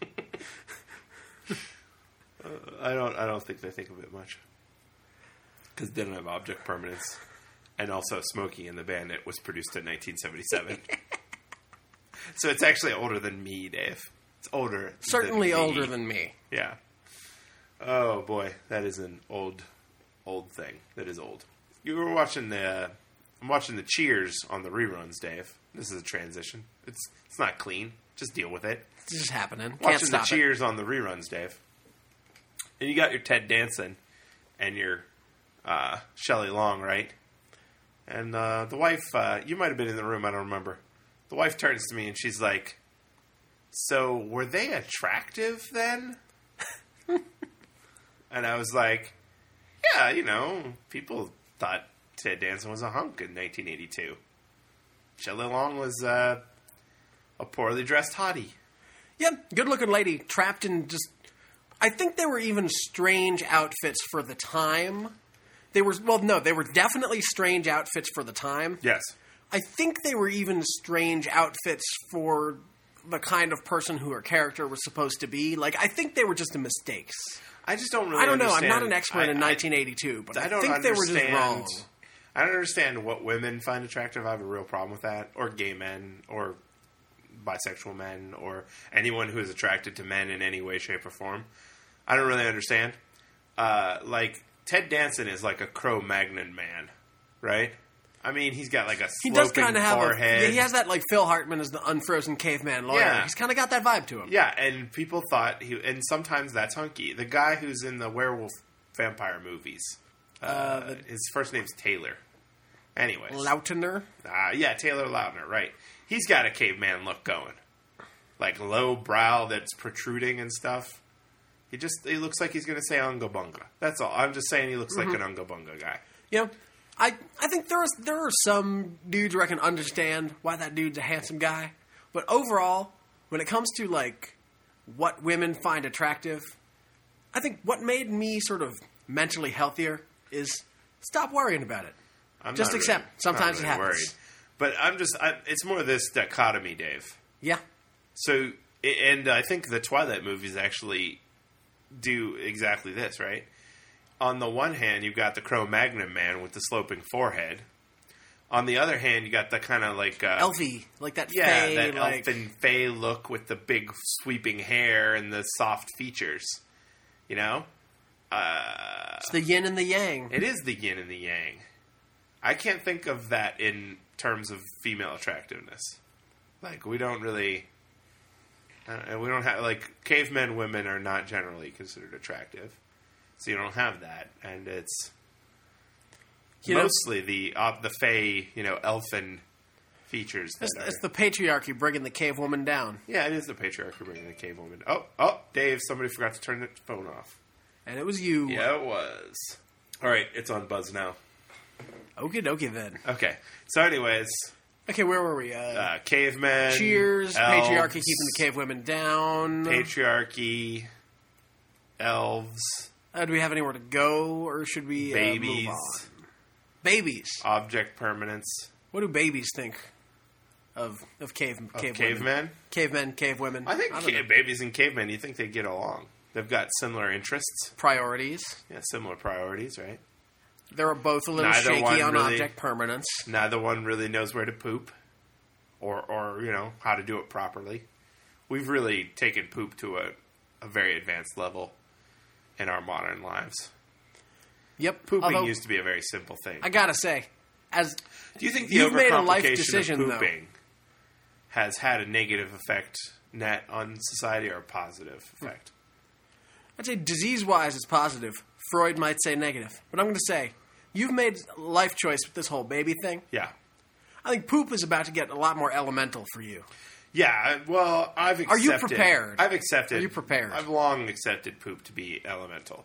Uh, I don't I don't think they think of it much. Because they don't have object permanence. And also, Smokey and the Bandit was produced in nineteen seventy-seven. So it's actually older than me, Dave. It's older Certainly than me. older than me. Yeah. Oh, boy. That is an old, old thing. That is old. You were watching the... Uh, I'm watching the Cheers on the reruns, Dave. This is a transition. It's it's not clean. Just deal with it. It's just happening. Can't Watching the stop it. Cheers on the reruns, Dave. And you got your Ted Danson and your uh, Shelley Long, right? And uh, the wife, uh, you might have been in the room, I don't remember. The wife turns to me and she's like, so were they attractive then? And I was like, yeah, you know, people thought Ted Danson was a hunk in nineteen eighty-two. Shelley Long was uh, a poorly dressed hottie. Yep, good-looking lady trapped in just... I think they were even strange outfits for the time. They were... Well, no, they were definitely strange outfits for the time. Yes. I think they were even strange outfits for the kind of person who her character was supposed to be. Like, I think they were just mistakes. I just don't really I don't know. I'm understand- not an expert I- in I- nineteen eighty-two, but I, I don't think they were just understand- wrong. I don't understand what women find attractive. I have a real problem with that. Or gay men, or bisexual men, or anyone who is attracted to men in any way, shape, or form. I don't really understand. Uh, like, Ted Danson is like a Cro-Magnon man, right? I mean, he's got like a He does sloping kind of have forehead. a... Yeah, he has that, like, Phil Hartman as the unfrozen caveman lawyer. Yeah. He's kind of got that vibe to him. Yeah, and people thought he... And sometimes that's hunky. The guy who's in the werewolf vampire movies, uh, Uh, the- his first name's Taylor. Anyways. Lautner. Uh, yeah, Taylor Lautner, right. He's got a caveman look going. Like low brow that's protruding and stuff. He just he looks like he's going to say Unga Bunga. That's all. I'm just saying he looks Mm-hmm. like an Unga Bunga guy. Yeah. I, I think there, is, there are some dudes where I can understand why that dude's a handsome guy. But overall, when it comes to, like, what women find attractive, I think what made me sort of mentally healthier is stop worrying about it. I'm Just not accept. really- Sometimes not it really happens. worried. But I'm just, I, it's more this dichotomy, Dave. Yeah. So and I think the Twilight movies actually do exactly this, right? On the one hand, you've got the Cro-Magnon man with the sloping forehead. On the other hand, you got the kind of like... Uh, Elfie, like that yeah, fey, that like... elfin fey look with the big sweeping hair and the soft features. You know? Uh, it's the yin and the yang. It is the yin and the yang. I can't think of that in terms of female attractiveness. Like, we don't really... Uh, we don't have... Like, cavemen women are not generally considered attractive. So you don't have that. And it's... You mostly know, the uh, the fey, you know, elfin features. That it's, are, it's the patriarchy bringing the cave woman down. Yeah, it is the patriarchy bringing the cave woman. Oh, oh, Dave, somebody forgot to turn the phone off. And it was you. Yeah, it was. All right, it's on buzz now. Okie dokie then. Okay, so anyways. Okay, where were we? Uh, uh, cavemen. Cheers. Elves, patriarchy keeping the cave women down. Patriarchy. Elves. Uh, do we have anywhere to go, or should we uh, babies? Move on? Babies. Object permanence. What do babies think of of cave of cave cavemen? Women? Cavemen, cave women. I think I ca- babies and cavemen. You think they get along? They've got similar interests, priorities. Yeah, similar priorities, right? They're both a little Neither shaky on really, object permanence. Neither one really knows where to poop, or or you know how to do it properly. We've really taken poop to a, a very advanced level in our modern lives. Yep. Pooping Although, used to be a very simple thing. I gotta say, as do you think the you've made a life overcomplication decision, of pooping though, has had a negative effect net on society or a positive effect? I'd say disease-wise it's positive. Freud might say negative. But I'm going to say, you've made a life choice with this whole baby thing. Yeah. I think poop is about to get a lot more elemental for you. Yeah, well, I've accepted... Are you prepared? I've accepted... Are you prepared? I've long accepted poop to be elemental.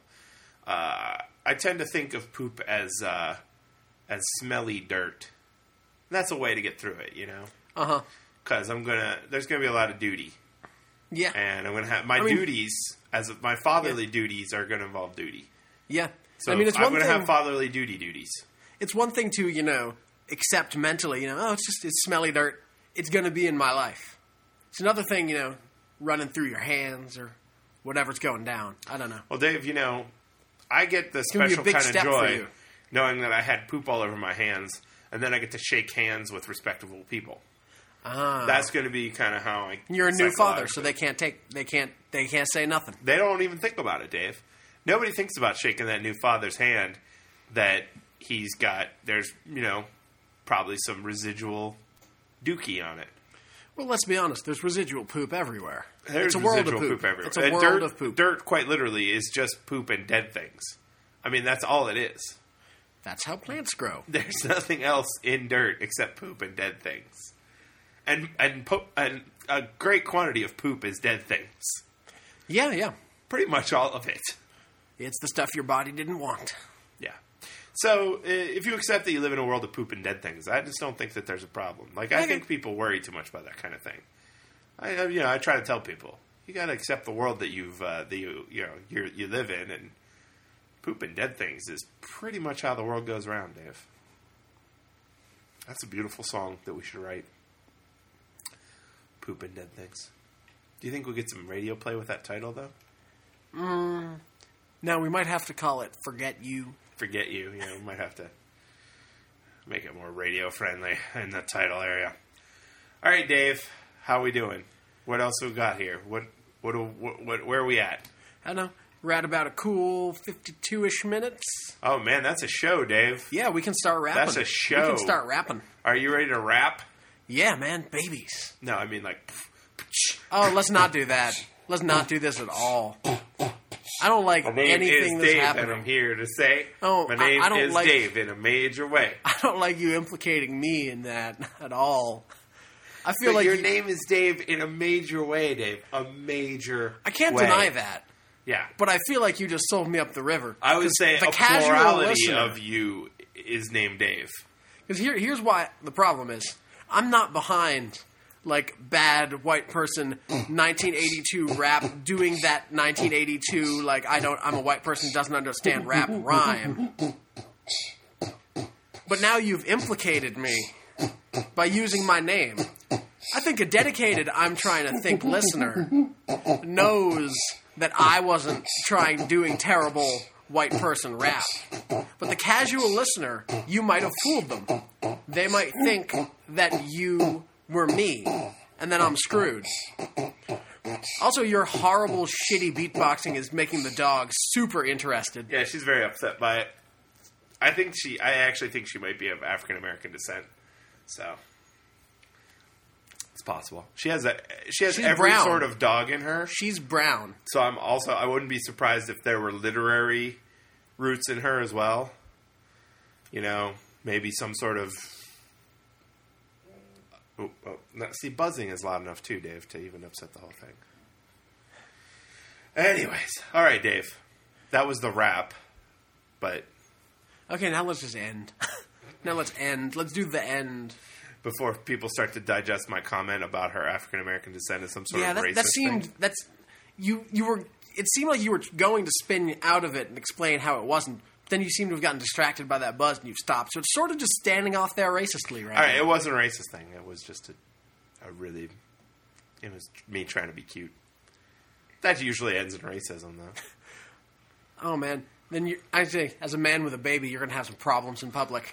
Uh, I tend to think of poop as uh, as smelly dirt. That's a way to get through it, you know? Uh-huh. Because I'm going to... There's going to be a lot of duty. Yeah. And I'm going to have... My I mean, duties, as my fatherly yeah. duties, are going to involve duty. Yeah. So I mean, it's I'm one going to thing, have fatherly duty duties. It's one thing to, you know, accept mentally, you know, oh, it's just it's smelly dirt. It's going to be in my life. It's another thing, you know, running through your hands or whatever's going down. I don't know. Well, Dave, you know, I get the special kind of joy knowing that I had poop all over my hands, and then I get to shake hands with respectable people. Ah. That's going to be kind of how I. You're a new father, so they can't take, they can't, they can't say nothing. They don't even think about it, Dave. Nobody thinks about shaking that new father's hand that he's got. There's, you know, probably some residual dookie on it. Well, let's be honest. There's residual poop everywhere. There's it's a world residual of poop. poop everywhere. It's a and world dirt, of poop. Dirt, quite literally, is just poop and dead things. I mean, that's all it is. That's how plants grow. There's nothing else in dirt except poop and dead things. And and po- and a great quantity of poop is dead things. Yeah, yeah. Pretty much all of it. It's the stuff your body didn't want. Yeah. So, uh, if you accept that you live in a world of poop and dead things, I just don't think that there's a problem. Like, I okay. think people worry too much about that kind of thing. I, you know, I try to tell people, you got to accept the world that you've, uh, that you, you know, you you live in, and poop and dead things is pretty much how the world goes around, Dave. That's a beautiful song that we should write. Poop and dead things. Do you think we'll get some radio play with that title, though? Mm, no, we might have to call it Forget You. Forget You. You know, we might have to make it more radio-friendly in the title area. All right, Dave. How we doing? What else we got here? What, what, what, what where are we at? I don't know. We're at about a cool fifty-two-ish minutes. Oh, man, that's a show, Dave. Yeah, we can start rapping. That's a show. We can start rapping. Are you ready to rap? Yeah, man. Babies. No, I mean like... Oh, let's not do that. Let's not do this at all. I don't like my name anything is that's Dave, happening. And I'm here to say oh, my name I, I don't is like, Dave in a major way. I don't like you implicating me in that at all. I feel but like your you, name is Dave in a major way, Dave. A major I can't way. deny that. Yeah. But I feel like you just sold me up the river. I would say the a casual plurality listener, of you is named Dave. Because here, here's why the problem is. I'm not behind, like, bad white person nineteen eighty-two rap doing that nineteen eighty-two, like, I don't, I'm a white person doesn't understand rap rhyme. But now you've implicated me by using my name. I think a dedicated I'm trying to think listener knows that I wasn't trying doing terrible white person rap. But the casual listener, you might have fooled them. They might think that you were me, and then I'm screwed. Also, your horrible, shitty beatboxing is making the dog super interested. Yeah, she's very upset by it. I think she, I actually think she might be of African American descent. So, it's possible. She has a, she has She's every brown. sort of dog in her. She's brown. So I'm also, I wouldn't be surprised if there were literary roots in her as well. You know, maybe some sort of, oh, oh, no, see, buzzing is loud enough too, Dave, to even upset the whole thing. Anyways, all right, Dave. That was the rap, but... Okay, now let's just end. Now let's end. Let's do the end. Before people start to digest my comment about her African American descent as some sort Yeah, of that, racist that seemed... thing. That's... You, you were... It seemed like you were going to spin out of it and explain how it wasn't. Then you seem to have gotten distracted by that buzz and you've stopped. So it's sort of just standing off there racistly right All right, now. it wasn't a racist thing. It was just a, a really... It was me trying to be cute. That usually ends in racism, though. Oh, man. Then you, I say, as a man with a baby, you're going to have some problems in public.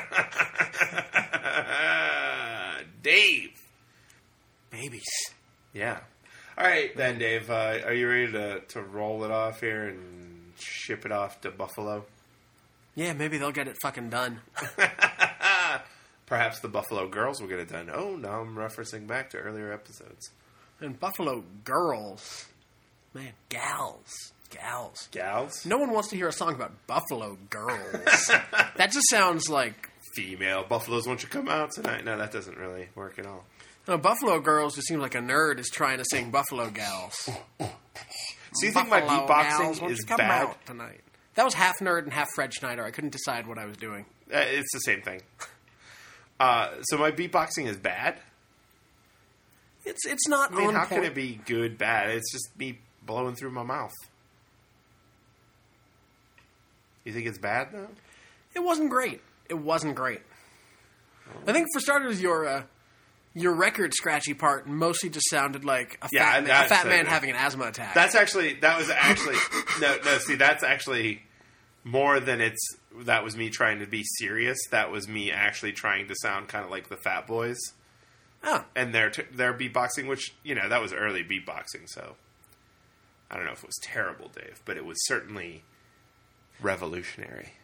Dave! Babies. Yeah. All right, then, Dave. Uh, are you ready to, to roll it off here and ship it off to Buffalo? Yeah, maybe they'll get it fucking done. Perhaps the Buffalo Girls will get it done. Oh, now I'm referencing back to earlier episodes. And Buffalo Girls. Man, gals. Gals. Gals? No one wants to hear a song about Buffalo Girls. That just sounds like... Female buffaloes, won't you come out tonight? No, that doesn't really work at all. No, Buffalo Girls just seems like a nerd is trying to sing Buffalo Gals. So you think my Buffalo beatboxing Gals, won't is you come bad? out tonight? That was half nerd and half Fred Schneider. I couldn't decide what I was doing. Uh, it's the same thing. Uh, so my beatboxing is bad? It's it's not I mean, on how point. can it be good, bad? It's just me blowing through my mouth. You think it's bad, though? It wasn't great. It wasn't great. I think for starters, your uh, your record scratchy part mostly just sounded like a Yeah, fat, man, a that's fat it. man having an asthma attack. That's actually, that was actually, no, no, see, that's actually more than it's, that was me trying to be serious. That was me actually trying to sound kind of like the Fat Boys. oh, And their, t- their beatboxing, which, you know, that was early beatboxing, so I don't know if it was terrible, Dave, but it was certainly revolutionary.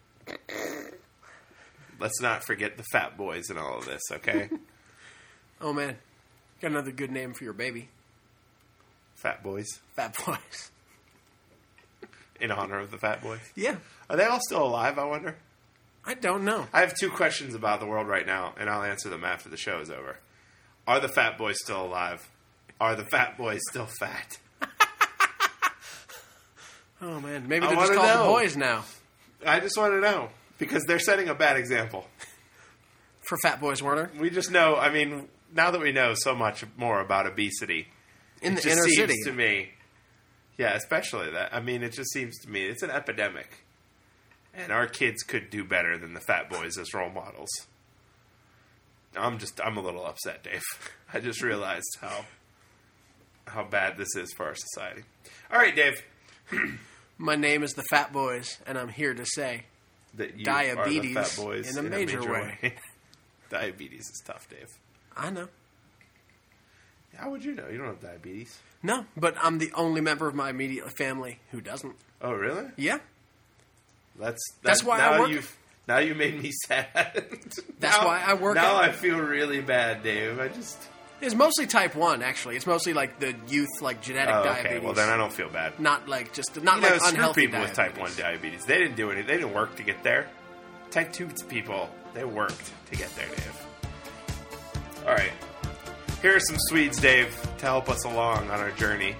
Let's not forget the Fat Boys in all of this, okay? oh man, got another good name for your baby, Fat Boys. Fat Boys. In honor of the Fat Boys. Yeah, Are they all still alive, I wonder? I don't know. I have two questions about the world right now, and I'll answer them after the show is over. Are the Fat Boys still alive? Are the Fat Boys still fat? Oh man, maybe I they're just wanna called the know. boys now I just want to know, because they're setting a bad example. for Fat Boys Werner We just know, I mean, now that we know so much more about obesity, in it the just inner seems city. to me, yeah, especially that. I mean, it just seems to me, it's an epidemic. And our kids could do better than the Fat Boys as role models. I'm just, I'm a little upset, Dave. I just realized how, how bad this is for our society. All right, Dave. My name is the Fat Boys, and I'm here to say That you Diabetes are the Fat Boys in a major way. Diabetes is tough, Dave. I know. How would you know? You don't have diabetes. No, but I'm the only member of my immediate family who doesn't. Oh, really? Yeah. That's That's that- why now I work- You've, now you made me sad. That's Now- why I work Now out. I feel really bad, Dave. I just. It's mostly type one, actually. It's mostly like the youth, like genetic Oh, okay. diabetes. Well, then I don't feel bad. Not like just not You know, like screw unhealthy people with type one diabetes. diabetes. They didn't do anything. They didn't work to get there. Type two people, they worked to get there, Dave. All right. Here are some Swedes, Dave, to help us along on our journey.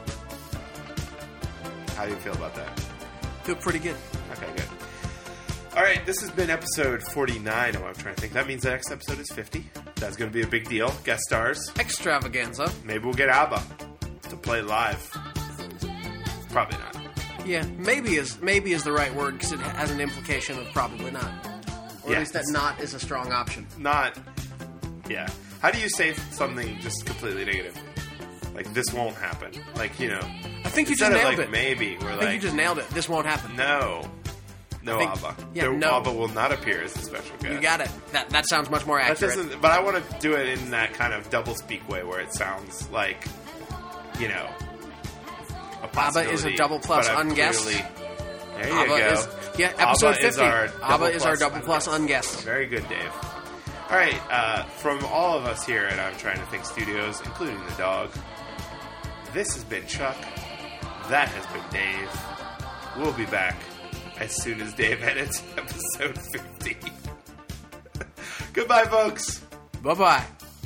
How do you feel about that? Feel pretty good. Okay, good. All right, this has been episode forty-nine. Oh, I'm trying to think. That means the next episode is fifty. That's going to be a big deal. Guest stars. Extravaganza. Maybe we'll get ABBA to play live. Probably not. Yeah, maybe is maybe is the right word because it has an implication of probably not. Or Yeah. at least that not is a strong option. Not. Yeah. How do you say something just completely negative? Like, this won't happen. Like, you know. I think you instead just of nailed like, it. maybe. We're I like, think you just nailed it. This won't happen. no. No think- Abba. yeah, No, no. Abba will not appear as a special guest. You got it. That that sounds much more That accurate. doesn't, but I want to do it in that kind of double speak way where it sounds like, you know, a possibility. is a double plus but I've unguessed. clearly- There you Abba go. is yeah, episode Abba is fifty. our Abba double is our plus double plus unguessed. unguessed. Very good, Dave. All right, uh, from all of us here at I'm Trying to Think Studios, including the dog, this has been Chuck. That has been Dave. We'll be back as soon as Dave edits episode fifty. Goodbye, folks. Bye bye.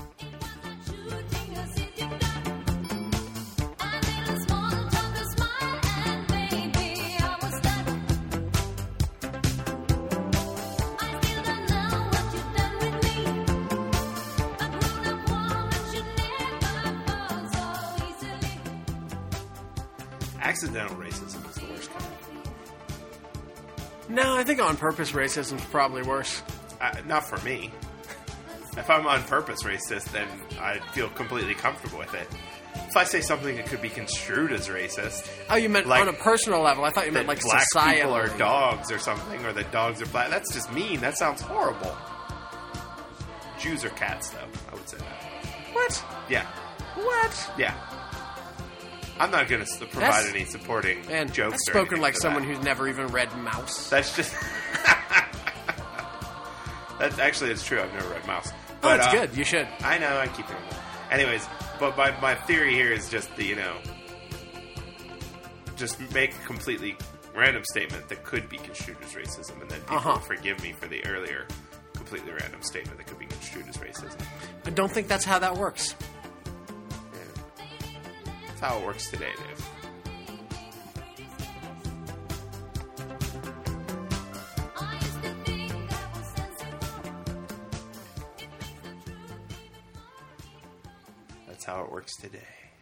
Accidental racism is the worst kind. No, I think on purpose racism is probably worse. Uh, not for me. If I'm on purpose racist, then I feel completely comfortable with it. If I say something that could be construed as racist, Oh, you meant Like- on a personal level. I thought you meant that like black societal. people are dogs or something, or that dogs are black, that's just mean. That sounds horrible. Jews are cats, though. I would say that. What? Yeah, What? yeah. I'm not going to provide That's- any supporting Man, jokes. that's or spoken anything like for someone that. who's never even read Mouse. That's just. That's actually it's true. I've never read Mouse. Oh, But, it's uh, good. You should. I know. I keep doing that. Anyways, but my my theory here is just the you know, just make a completely random statement that could be construed as racism, and then people Uh-huh. will forgive me for the earlier completely random statement that could be construed as racism. I don't think that's how that works. Yeah. That's how it works today, Dave. That's how it works today.